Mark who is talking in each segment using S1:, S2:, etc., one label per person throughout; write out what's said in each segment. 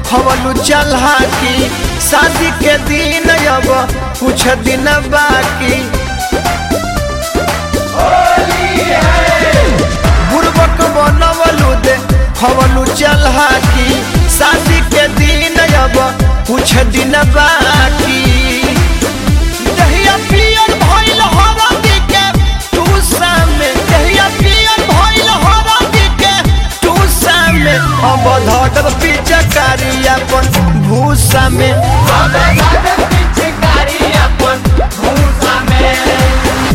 S1: देखवलू चल्हा की शादी के दिन अब कुछ दिन बाकी बुर्बक बनवलू देखवलू चल्हा की शादी के दिन अब कुछ दिन बाकी दहिया पियर भइल हरदी के टूसा में दहिया पियर भइल हरदी के टूसा में अब धर पिचकारी अपन भूसा में
S2: पिचकारी अपन भूसा में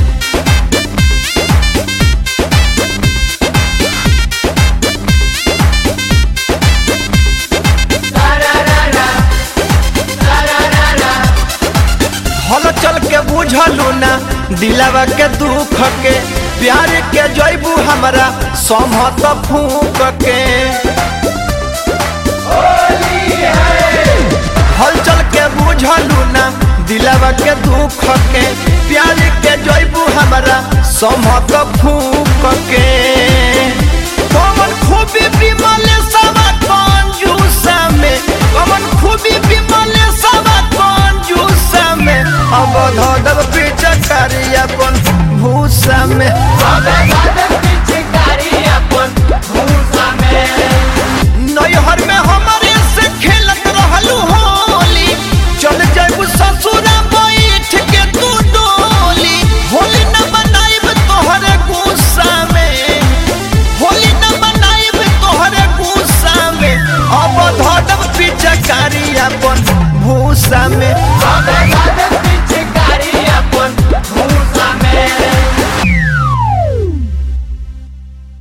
S1: हल चल के बुझलू ना दिलावा के दुख के प्यार के जैबू हमरा समहत फूक के हल चल के बुझलू ना दिलावा के दुख के प्यार के जैबू हमरा समहत फूक के कमन खूबी विमल सवा कंजूसा में कमन खूबी विमल सवा कंजूसा में अब धर पिचकारी अपन भूसा में
S2: पिचकारी अपन भूसा में
S1: नैहर में हमारे से खेलत रहलू होली चल जाबू ससुरा बैठ के तू डोली होली न मनाइब तोहरे गुस्सा में होली न मनाइब तोहरे गुस्सा में अब धर पिचकारी अपन भूसा में